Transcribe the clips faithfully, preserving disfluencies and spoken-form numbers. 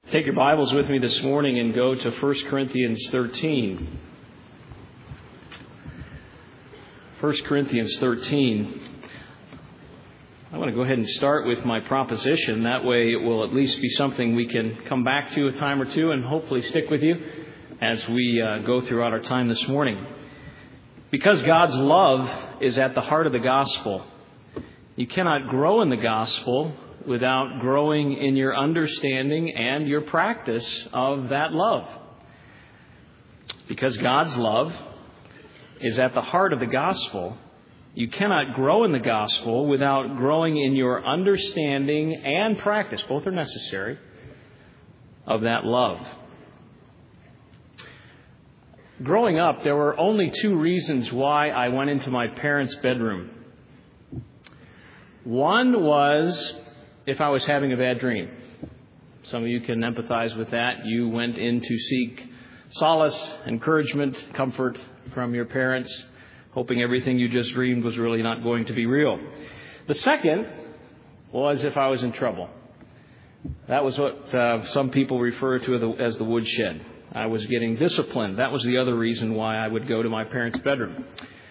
Take your Bibles with me this morning and go to First Corinthians thirteen. First Corinthians thirteen. I want to go ahead and start with my proposition. That way it will at least be something we can come back to a time or two and hopefully stick with you as we uh, go throughout our time this morning. Because God's love is at the heart of the gospel, you cannot grow in the gospel without growing in your understanding and your practice of that love. Because God's love is at the heart of the gospel, you cannot grow in the gospel without growing in your understanding and practice, both are necessary, of that love. Growing up, there were only two reasons why I went into my parents' bedroom. One was if I was having a bad dream. Some of you can empathize with that. You went in to seek solace, encouragement, comfort from your parents, hoping everything you just dreamed was really not going to be real. The second was if I was in trouble. That was what uh, some people refer to as the woodshed. I was getting disciplined. That was the other reason why I would go to my parents' bedroom.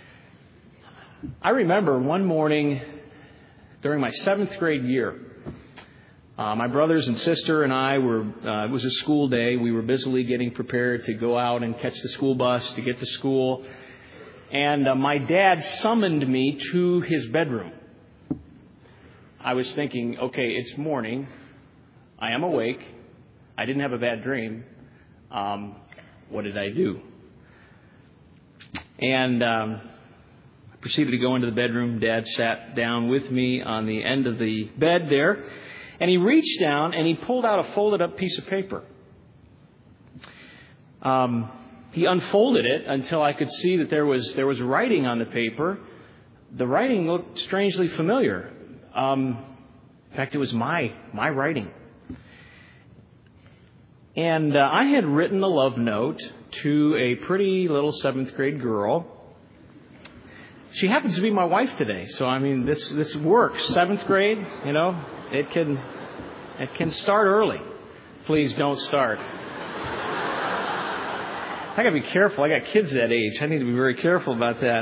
I remember one morning during my seventh grade year, Uh, my brothers and sister and I were, uh, it was a school day. We were busily getting prepared to go out and catch the school bus to get to school. And uh, my dad summoned me to his bedroom. I was thinking, okay, it's morning. I am awake. I didn't have a bad dream. Um, what did I do? And um, I proceeded to go into the bedroom. Dad sat down with me on the end of the bed there. And he reached down and he pulled out a folded up piece of paper. Um, he unfolded it until I could see that there was there was writing on the paper. The writing looked strangely familiar. Um, in fact, it was my my writing. And uh, I had written a love note to a pretty little seventh grade girl. She happens to be my wife today, so I mean this this works. Seventh grade, you know. It can it can start early. Please don't start. I got to be careful. I got kids that age. I need to be very careful about that.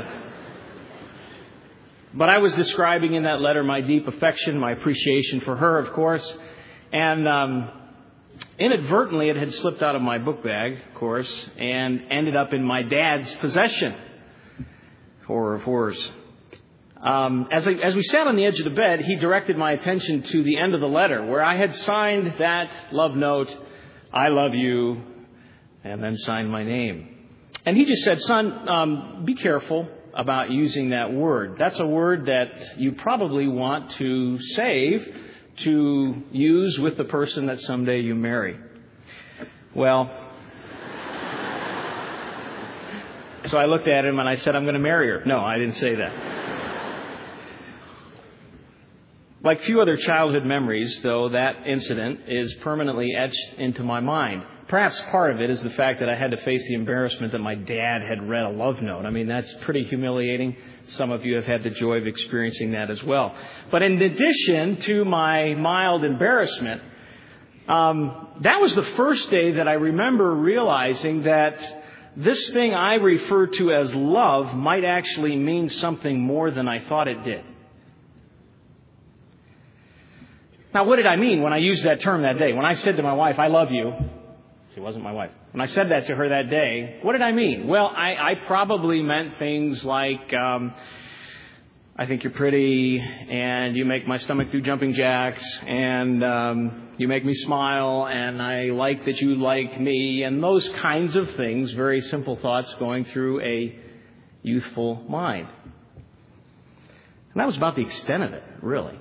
But I was describing in that letter my deep affection, my appreciation for her, of course. And um, inadvertently, it had slipped out of my book bag, of course, and ended up in my dad's possession. Horror of horrors. Um, as, I, as we sat on the edge of the bed, he directed my attention to the end of the letter where I had signed that love note, I love you, and then signed my name. And he just said, son, um, be careful about using that word. That's a word that you probably want to save to use with the person that someday you marry. Well, so I looked at him and I said, I'm going to marry her. No, I didn't say that. Like few other childhood memories, though, that incident is permanently etched into my mind. Perhaps part of it is the fact that I had to face the embarrassment that my dad had read a love note. I mean, that's pretty humiliating. Some of you have had the joy of experiencing that as well. But in addition to my mild embarrassment, um, that was the first day that I remember realizing that this thing I referred to as love might actually mean something more than I thought it did. Now, what did I mean when I used that term that day? When I said to my wife, I love you. She wasn't my wife. When I said that to her that day, what did I mean? Well, I, I probably meant things like, um, I think you're pretty, and you make my stomach do jumping jacks, and um, you make me smile, and I like that you like me, and those kinds of things, very simple thoughts going through a youthful mind. And that was about the extent of it, really.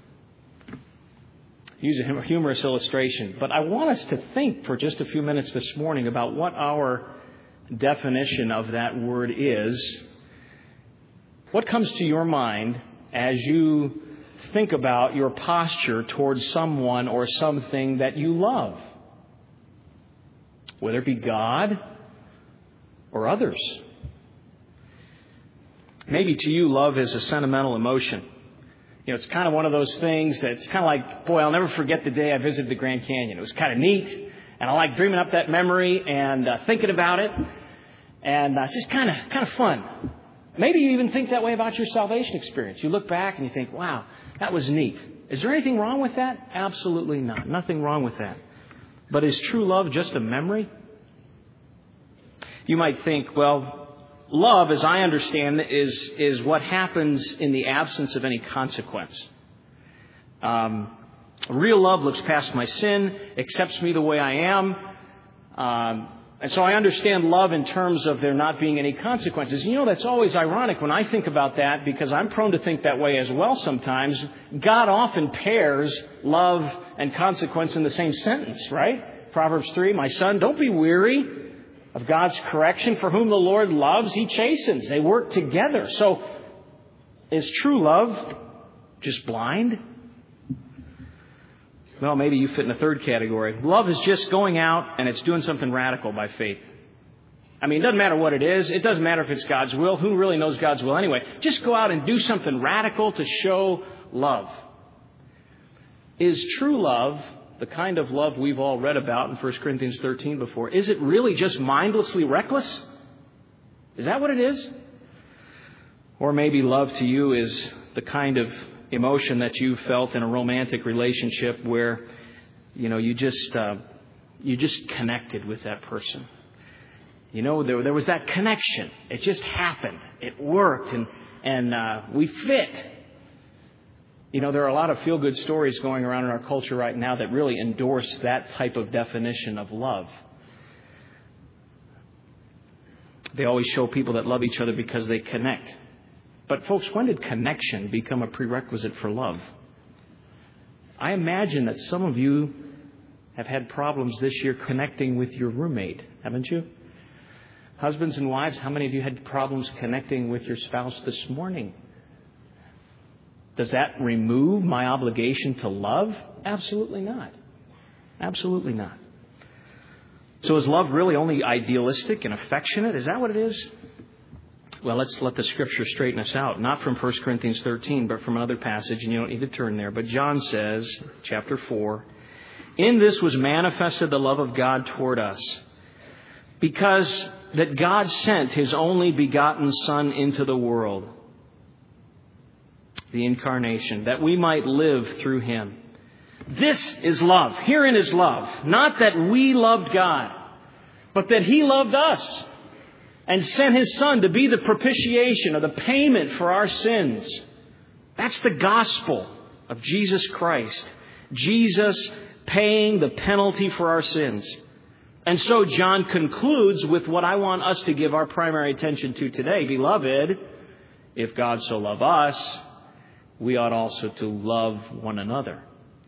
Use a humorous illustration. But I want us to think for just a few minutes this morning about what our definition of that word is. What comes to your mind as you think about your posture towards someone or something that you love? Whether it be God or others. Maybe to you, love is a sentimental emotion. You know, it's kind of one of those things that's kind of like, boy, I'll never forget the day I visited the Grand Canyon. It was kind of neat. And I like dreaming up that memory and uh, thinking about it. And uh, it's just kind of kind of fun. Maybe you even think that way about your salvation experience. You look back and you think, wow, that was neat. Is there anything wrong with that? Absolutely not. Nothing wrong with that. But is true love just a memory? You might think, well, love, as I understand it, is, is what happens in the absence of any consequence. Um, real love looks past my sin, accepts me the way I am. Um, and so I understand love in terms of there not being any consequences. You know, that's always ironic when I think about that, because I'm prone to think that way as well sometimes. God often pairs love and consequence in the same sentence, right? Proverbs three, my son, don't be weary of God's correction, for whom the Lord loves, He chastens. They work together. So, is true love just blind? Well, maybe you fit in the third category. Love is just going out and it's doing something radical by faith. I mean, it doesn't matter what it is. It doesn't matter if it's God's will. Who really knows God's will anyway? Just go out and do something radical to show love. Is true love the kind of love we've all read about in First Corinthians thirteen before? Is it really just mindlessly reckless? Is that what it is? Or maybe love to you is the kind of emotion that you felt in a romantic relationship where, you know, you just uh, you just connected with that person. You know, there, there was that connection. It just happened. It worked, and and uh, we fit. You know, there are a lot of feel-good stories going around in our culture right now that really endorse that type of definition of love. They always show people that love each other because they connect. But folks, when did connection become a prerequisite for love? I imagine that some of you have had problems this year connecting with your roommate, haven't you? Husbands and wives, how many of you had problems connecting with your spouse this morning? Does that remove my obligation to love? Absolutely not. Absolutely not. So is love really only idealistic and affectionate? Is that what it is? Well, let's let the Scripture straighten us out. Not from First Corinthians thirteen, but from another passage, and you don't need to turn there. But John says, chapter four, in this was manifested the love of God toward us, because that God sent His only begotten Son into the world, the incarnation, that we might live through Him. This is love. Herein is love. Not that we loved God, but that He loved us and sent His Son to be the propitiation or the payment for our sins. That's the gospel of Jesus Christ. Jesus paying the penalty for our sins. And so John concludes with what I want us to give our primary attention to today. Beloved, if God so loved us, we ought also to love one another.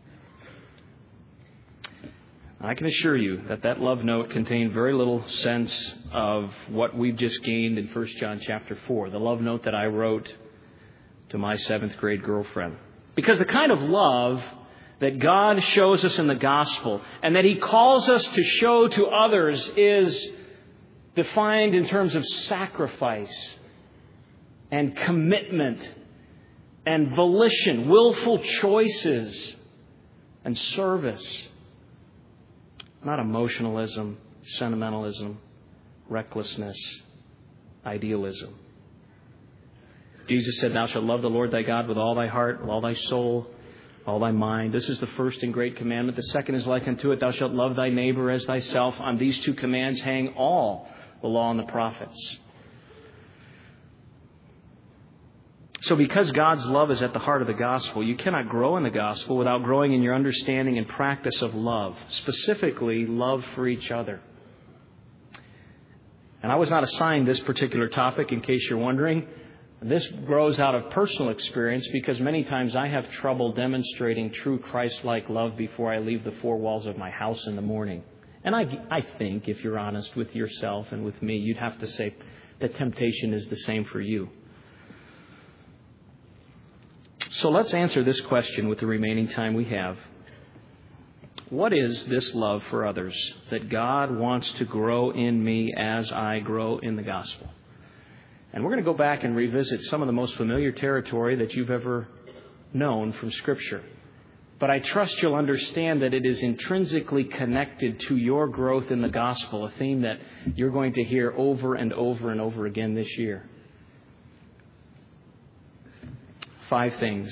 I can assure you that that love note contained very little sense of what we've just gained in First John chapter four, the love note that I wrote to my seventh grade girlfriend. Because the kind of love that God shows us in the gospel and that He calls us to show to others is defined in terms of sacrifice and commitment and volition, willful choices and service. Not emotionalism, sentimentalism, recklessness, idealism. Jesus said, thou shalt love the Lord thy God with all thy heart, with all thy soul, all thy mind. This is the first and great commandment. The second is like unto it, thou shalt love thy neighbor as thyself. On these two commands hang all the law and the prophets. So because God's love is at the heart of the gospel, you cannot grow in the gospel without growing in your understanding and practice of love, specifically love for each other. And I was not assigned this particular topic, in case you're wondering. This grows out of personal experience because many times I have trouble demonstrating true Christ-like love before I leave the four walls of my house in the morning. And I, I think, if you're honest with yourself and with me, you'd have to say that temptation is the same for you. So let's answer this question with the remaining time we have. What is this love for others that God wants to grow in me as I grow in the gospel? And we're going to go back and revisit some of the most familiar territory that you've ever known from Scripture. But I trust you'll understand that it is intrinsically connected to your growth in the gospel, a theme that you're going to hear over and over and over again this year. Five things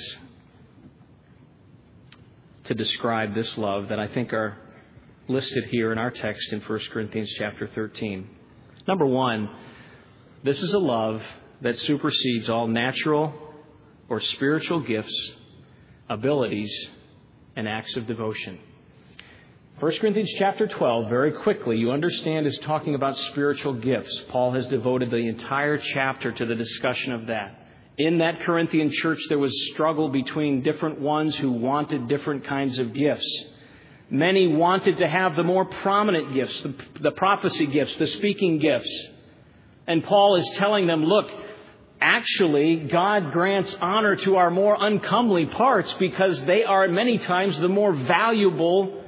to describe this love that I think are listed here in our text in First Corinthians chapter thirteen. Number one, this is a love that supersedes all natural or spiritual gifts, abilities, and acts of devotion. First Corinthians chapter twelve, very quickly, you understand, is talking about spiritual gifts. Paul has devoted the entire chapter to the discussion of that. In that Corinthian church, there was struggle between different ones who wanted different kinds of gifts. Many wanted to have the more prominent gifts, the, the prophecy gifts, the speaking gifts. And Paul is telling them, look, actually, God grants honor to our more uncomely parts because they are many times the more valuable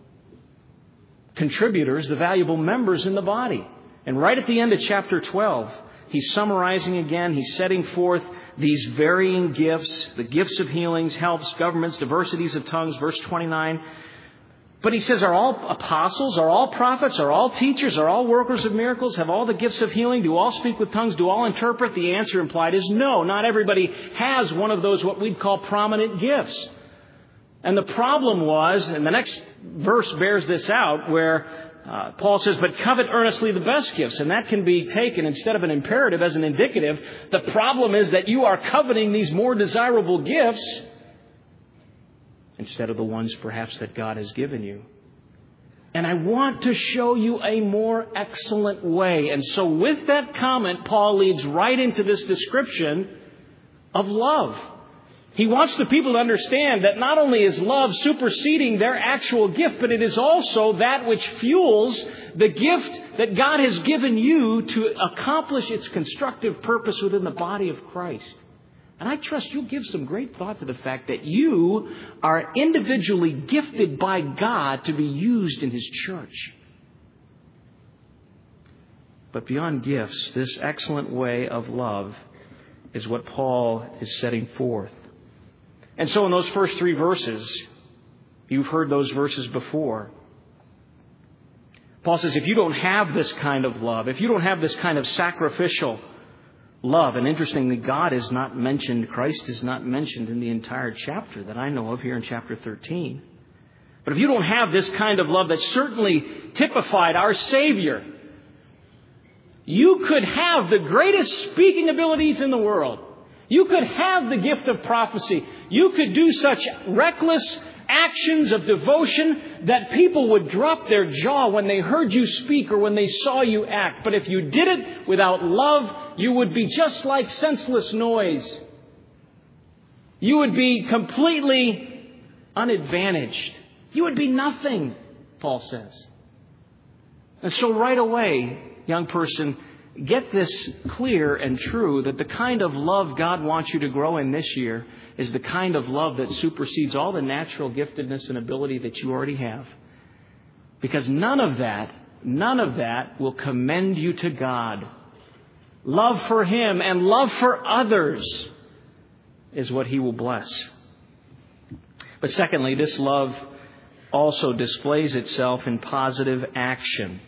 contributors, the valuable members in the body. And right at the end of chapter twelve, he's summarizing again. He's setting forth these varying gifts, the gifts of healings, helps, governments, diversities of tongues, verse twenty-nine. But he says, are all apostles, are all prophets, are all teachers, are all workers of miracles, have all the gifts of healing, do all speak with tongues, do all interpret? The answer implied is no. Not everybody has one of those what we'd call prominent gifts. And the problem was, and the next verse bears this out, where uh, Paul says, but covet earnestly the best gifts. And that can be taken instead of an imperative as an indicative. The problem is that you are coveting these more desirable gifts instead of the ones perhaps that God has given you. And I want to show you a more excellent way. And so with that comment, Paul leads right into this description of love. He wants the people to understand that not only is love superseding their actual gift, but it is also that which fuels the gift that God has given you to accomplish its constructive purpose within the body of Christ. And I trust you'll give some great thought to the fact that you are individually gifted by God to be used in His church. But beyond gifts, this excellent way of love is what Paul is setting forth. And so in those first three verses, you've heard those verses before. Paul says, if you don't have this kind of love, if you don't have this kind of sacrificial love, and interestingly, God is not mentioned, Christ is not mentioned in the entire chapter that I know of here in chapter thirteen. But if you don't have this kind of love that certainly typified our Savior, you could have the greatest speaking abilities in the world. You could have the gift of prophecy. You could do such reckless actions of devotion that people would drop their jaw when they heard you speak or when they saw you act. But if you did it without love, you would be just like senseless noise. You would be completely unadvantaged. You would be nothing, Paul says. And so right away, young person, get this clear and true that the kind of love God wants you to grow in this year is the kind of love that supersedes all the natural giftedness and ability that you already have. Because none of that, none of that will commend you to God. Love for Him and love for others is what He will bless. But secondly, this love also displays itself in positive action.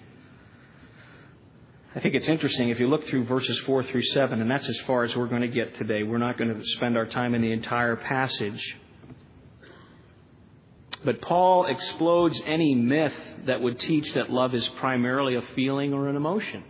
I think it's interesting if you look through verses four through seven, and that's as far as we're going to get today. We're not going to spend our time in the entire passage. But Paul explodes any myth that would teach that love is primarily a feeling or an emotion.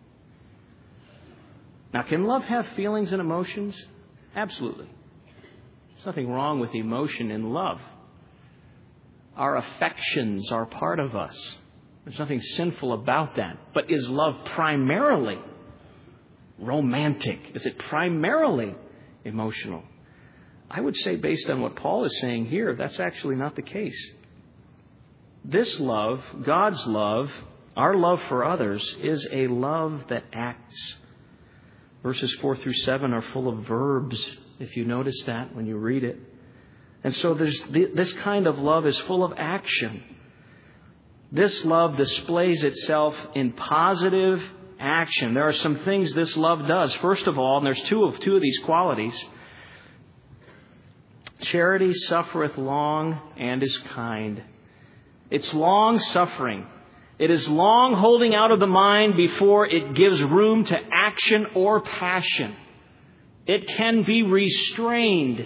Now, can love have feelings and emotions? Absolutely. There's nothing wrong with emotion in love. Our affections are part of us. There's nothing sinful about that. But is love primarily romantic? Is it primarily emotional? I would say, based on what Paul is saying here, that's actually not the case. This love, God's love, our love for others, is a love that acts. Verses four through seven are full of verbs, if you notice that when you read it. And so there's this kind of love is full of action. This love displays itself in positive action. There are some things this love does. First of all, and there's two of two of these qualities. Charity suffereth long and is kind. It's long suffering. It is long holding out of the mind before it gives room to action or passion. It can be restrained.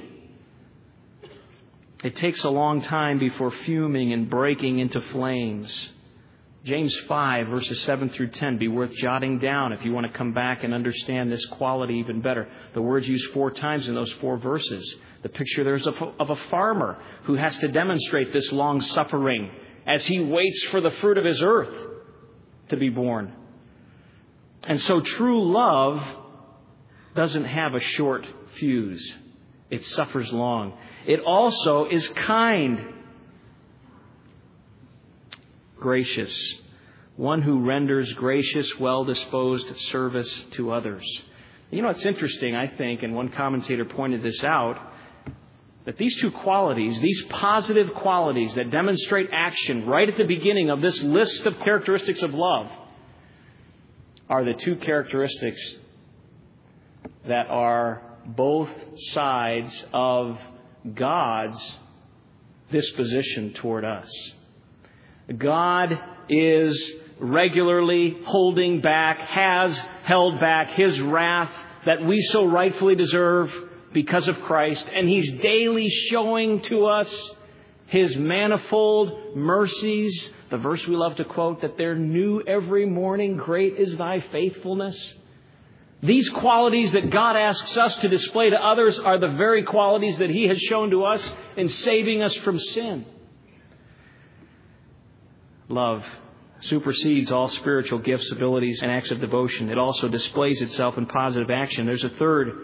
It takes a long time before fuming and breaking into flames. James five, verses seven through ten, be worth jotting down if you want to come back and understand this quality even better. The word's used four times in those four verses. The picture there's of a farmer who has to demonstrate this long suffering as he waits for the fruit of his earth to be born. And so true love doesn't have a short fuse. It suffers long. It also is kind. Gracious. One who renders gracious, well-disposed service to others. You know, it's interesting, I think, and one commentator pointed this out, that these two qualities, these positive qualities that demonstrate action right at the beginning of this list of characteristics of love, are the two characteristics that are both sides of God's disposition toward us. God is regularly holding back, has held back His wrath that we so rightfully deserve because of Christ. And He's daily showing to us His manifold mercies. The verse we love to quote, that they're new every morning. Great is thy faithfulness. These qualities that God asks us to display to others are the very qualities that He has shown to us in saving us from sin. Love supersedes all spiritual gifts, abilities, and acts of devotion. It also displays itself in positive action. There's a third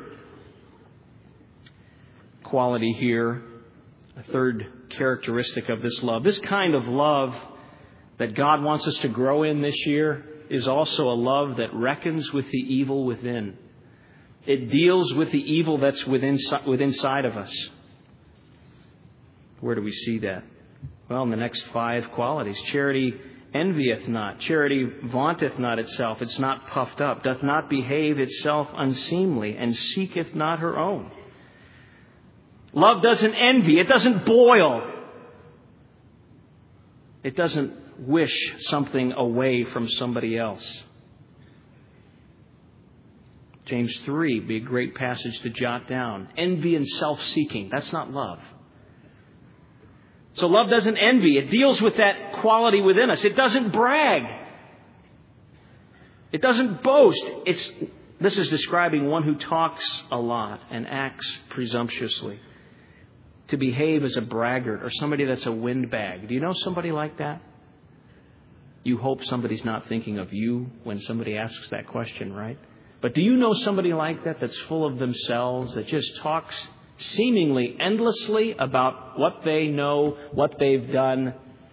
quality here, a third characteristic of this love. This kind of love that God wants us to grow in this year is also a love that reckons with the evil within. It deals with the evil that's within, within inside of us. Where do we see that? Well, in the next five qualities. Charity envieth not. Charity vaunteth not itself. It's not puffed up. Doth not behave itself unseemly, and seeketh not her own. Love doesn't envy. It doesn't boil. It doesn't wish something away from somebody else. James three be a great passage to jot down. Envy and self-seeking. That's not love. So love doesn't envy. It deals with that quality within us. It doesn't brag. It doesn't boast. It's, this is describing one who talks a lot and acts presumptuously. To behave as a braggart or somebody that's a windbag. Do you know somebody like that? You hope somebody's not thinking of you when somebody asks that question, right? But do you know somebody like that that's full of themselves, that just talks seemingly endlessly about what they know, what they've done?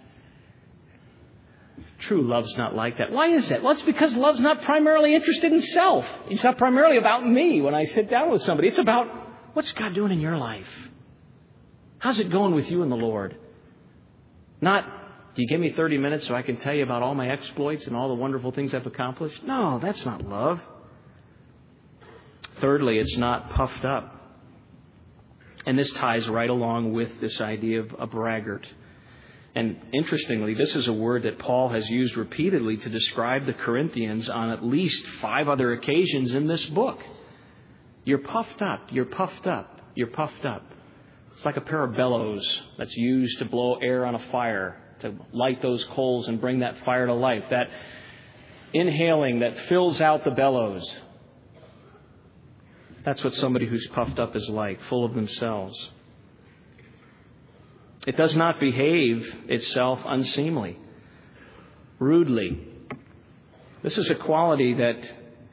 True love's not like that. Why is that? Well, it's because love's not primarily interested in self. It's not primarily about me when I sit down with somebody. It's about, what's God doing in your life? How's it going with you and the Lord? Not, do you give me thirty minutes so I can tell you about all my exploits and all the wonderful things I've accomplished? No, that's not love. Thirdly, it's not puffed up. And this ties right along with this idea of a braggart. And interestingly, this is a word that Paul has used repeatedly to describe the Corinthians on at least five other occasions in this book. You're puffed up, you're puffed up, you're puffed up. It's like a pair of bellows that's used to blow air on a fire, to light those coals and bring that fire to life. That inhaling that fills out the bellows. That's what somebody who's puffed up is like, full of themselves. It does not behave itself unseemly, rudely. This is a quality that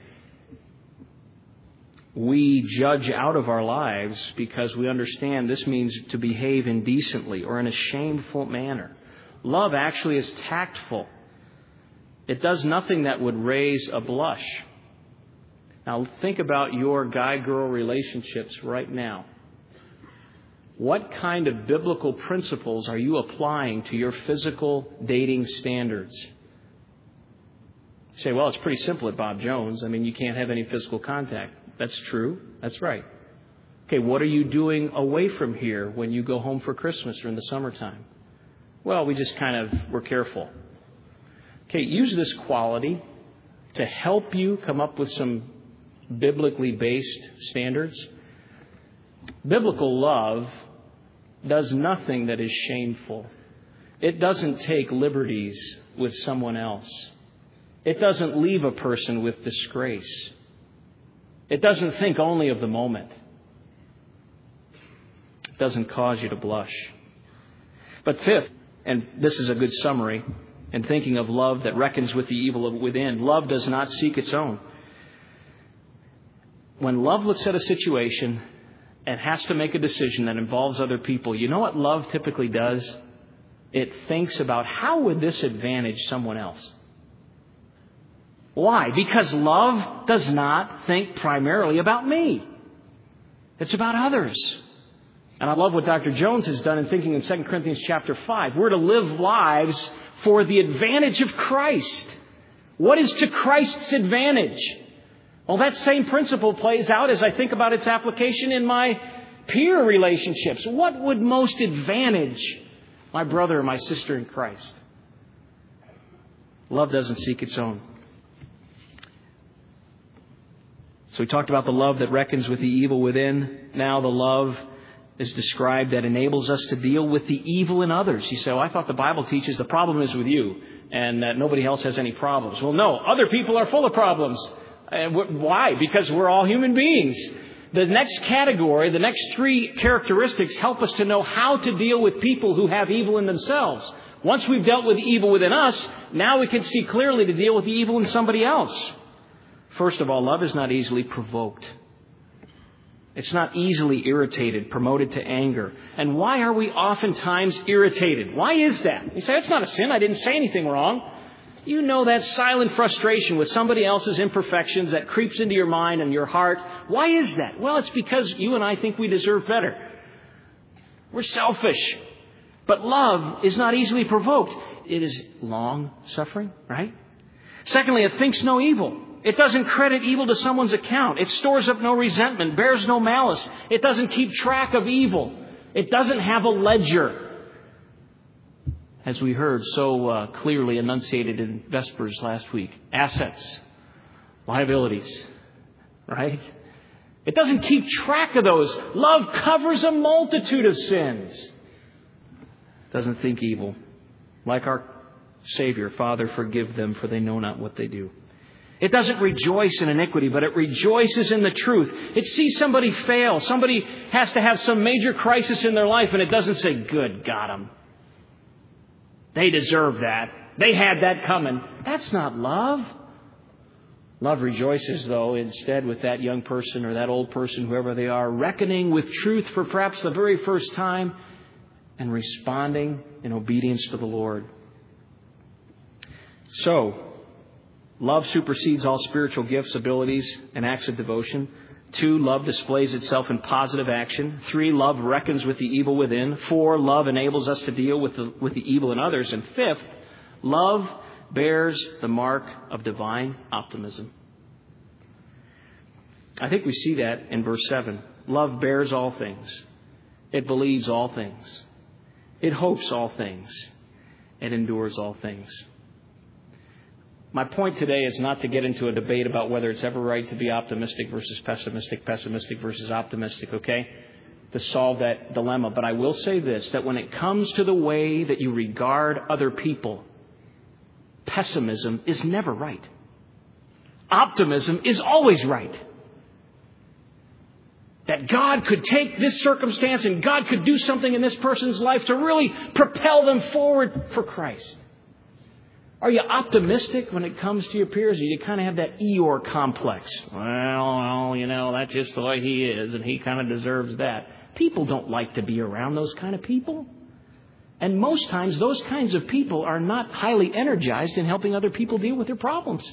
we judge out of our lives because we understand this means to behave indecently or in a shameful manner. Love actually is tactful. It does nothing that would raise a blush. Now think about your guy-girl relationships right now. What kind of biblical principles are you applying to your physical dating standards? You say, well, it's pretty simple at Bob Jones. I mean, you can't have any physical contact. That's true. That's right. Okay, what are you doing away from here when you go home for Christmas or in the summertime? Well, we just kind of were careful. Okay, use this quality to help you come up with some biblically based standards. Biblical love does nothing that is shameful. It doesn't take liberties with someone else. It doesn't leave a person with disgrace. It doesn't think only of the moment. It doesn't cause you to blush. But fifth, and this is a good summary, in thinking of love that reckons with the evil within, love does not seek its own. When love looks at a situation and has to make a decision that involves other people, you know what love typically does? It thinks about how would this advantage someone else? Why? Because love does not think primarily about me. It's about others. And I love what Doctor Jones has done in thinking in Second Corinthians chapter five. We're to live lives for the advantage of Christ. What is to Christ's advantage? Well, that same principle plays out as I think about its application in my peer relationships. What would most advantage my brother or my sister in Christ? Love doesn't seek its own. So we talked about the love that reckons with the evil within. Now the love is described that enables us to deal with the evil in others. You say, oh, I thought the Bible teaches the problem is with you and that nobody else has any problems. Well, no, other people are full of problems. And why? Because we're all human beings. The next category, the next three characteristics help us to know how to deal with people who have evil in themselves. Once we've dealt with the evil within us, now we can see clearly to deal with the evil in somebody else. First of all, love is not easily provoked. It's not easily irritated, promoted to anger. And why are we oftentimes irritated? Why is that? You say, it's not a sin. I didn't say anything wrong. You know that silent frustration with somebody else's imperfections that creeps into your mind and your heart. Why is that? Well, it's because you and I think we deserve better. We're selfish. But love is not easily provoked. It is long-suffering, right? Secondly, it thinks no evil. It doesn't credit evil to someone's account. It stores up no resentment, bears no malice. It doesn't keep track of evil. It doesn't have a ledger. As we heard so uh, clearly enunciated in Vespers last week. Assets, liabilities, right? It doesn't keep track of those. Love covers a multitude of sins. It doesn't think evil. Like our Savior, Father, forgive them, for they know not what they do. It doesn't rejoice in iniquity, but it rejoices in the truth. It sees somebody fail. Somebody has to have some major crisis in their life, and it doesn't say, good, got them. They deserve that. They had that coming. That's not love. Love rejoices, though, instead with that young person or that old person, whoever they are, reckoning with truth for perhaps the very first time and responding in obedience to the Lord. So, love supersedes all spiritual gifts, abilities, and acts of devotion. Two, love displays itself in positive action. Three, love reckons with the evil within. Four, love enables us to deal with the, with the evil in others. And fifth, love bears the mark of divine optimism. I think we see that in verse seven. Love bears all things. It believes all things. It hopes all things. It endures all things. My point today is not to get into a debate about whether it's ever right to be optimistic versus pessimistic, pessimistic versus optimistic, okay? To solve that dilemma. But I will say this, that when it comes to the way that you regard other people, pessimism is never right. Optimism is always right. That God could take this circumstance and God could do something in this person's life to really propel them forward for Christ. Are you optimistic when it comes to your peers, or do you kind of have that Eeyore complex? Well, well, you know, that's just the way he is, and he kind of deserves that. People don't like to be around those kind of people. And most times, those kinds of people are not highly energized in helping other people deal with their problems.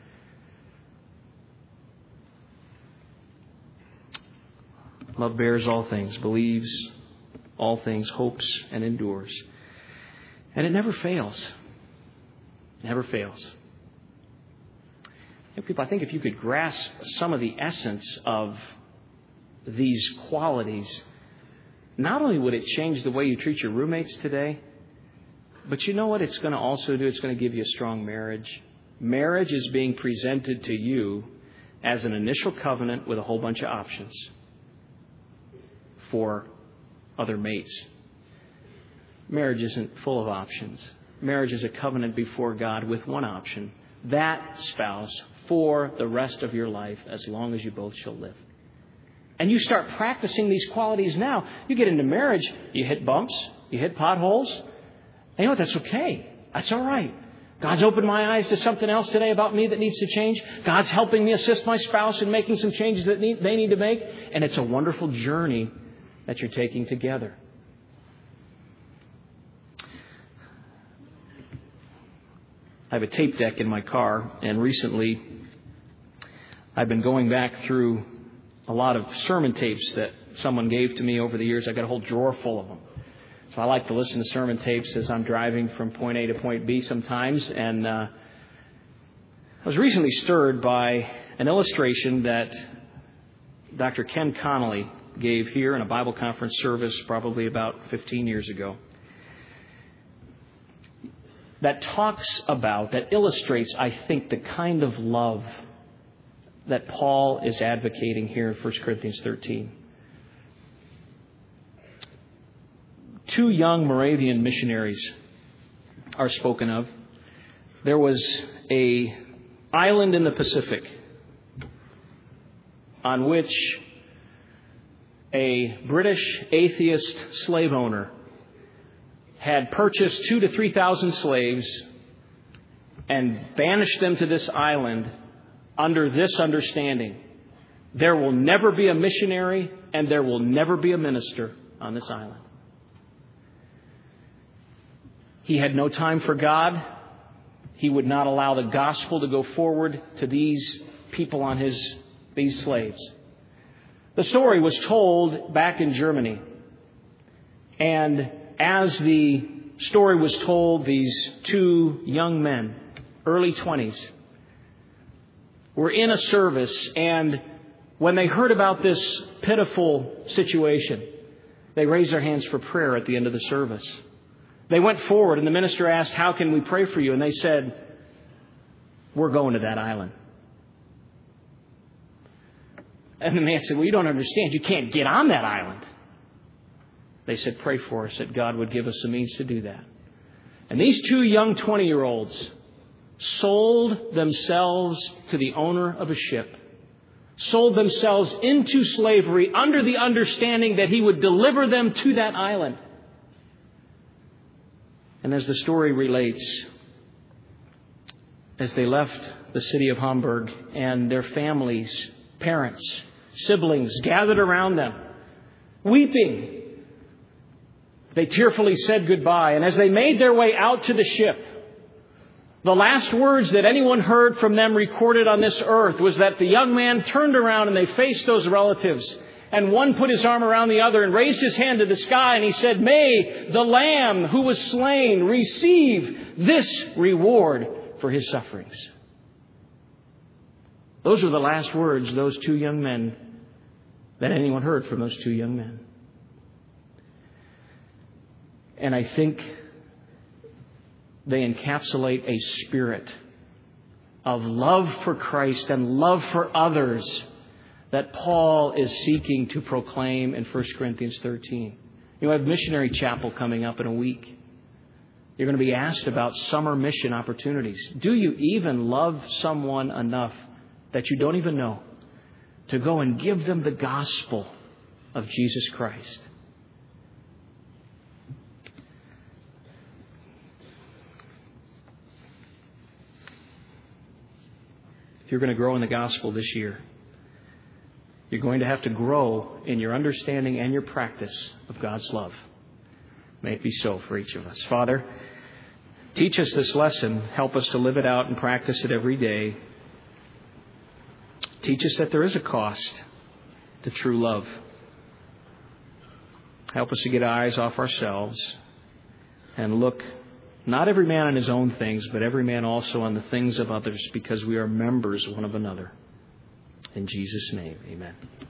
Love bears all things, believes all things, hopes, and endures. And it never fails. Never fails. People, I think if you could grasp some of the essence of these qualities, not only would it change the way you treat your roommates today, but you know what it's going to also do? It's going to give you a strong marriage. Marriage is being presented to you as an initial covenant with a whole bunch of options for other mates. Marriage isn't full of options. Marriage is a covenant before God with one option. That spouse for the rest of your life, as long as you both shall live. And you start practicing these qualities now. You get into marriage, you hit bumps, you hit potholes. And you know what? That's okay. That's all right. God's opened my eyes to something else today about me that needs to change. God's helping me assist my spouse in making some changes that need, they need to make. And it's a wonderful journey that you're taking together. I have a tape deck in my car, and recently I've been going back through a lot of sermon tapes that someone gave to me over the years. I got a whole drawer full of them. So I like to listen to sermon tapes as I'm driving from point A to point B sometimes. And uh, I was recently stirred by an illustration that Doctor Ken Connolly gave here in a Bible conference service probably about fifteen years ago. That talks about, that illustrates, I think, the kind of love that Paul is advocating here in First Corinthians thirteen. Two young Moravian missionaries are spoken of. There was a island in the Pacific on which a British atheist slave owner had purchased two to three thousand slaves and banished them to this island under this understanding: there will never be a missionary and there will never be a minister on this island. He had no time for God. He would not allow the gospel to go forward to these people on his, these slaves. The story was told back in Germany. And as the story was told, these two young men, early twenties, were in a service, and when they heard about this pitiful situation, they raised their hands for prayer at the end of the service. They went forward, and the minister asked, "How can we pray for you?" And they said, "We're going to that island." And the man said, "Well, you don't understand. You can't get on that island." They said, "Pray for us that God would give us the means to do that." And these two young twenty-year-olds sold themselves to the owner of a ship, sold themselves into slavery under the understanding that he would deliver them to that island. And as the story relates, as they left the city of Hamburg and their families, parents, siblings gathered around them, weeping, they tearfully said goodbye. And as they made their way out to the ship, the last words that anyone heard from them recorded on this earth was that the young man turned around and they faced those relatives. And one put his arm around the other and raised his hand to the sky, and he said, "May the Lamb who was slain receive this reward for his sufferings." Those were the last words those two young men, that anyone heard from those two young men. And I think they encapsulate a spirit of love for Christ and love for others that Paul is seeking to proclaim in First Corinthians thirteen. You have Missionary Chapel coming up in a week. You're going to be asked about summer mission opportunities. Do you even love someone enough that you don't even know to go and give them the gospel of Jesus Christ? If you're going to grow in the gospel this year, you're going to have to grow in your understanding and your practice of God's love. May it be so for each of us. Father, teach us this lesson. Help us to live it out and practice it every day. Teach us that there is a cost to true love. Help us to get eyes off ourselves and look not every man on his own things, but every man also on the things of others, because we are members one of another. In Jesus' name, amen.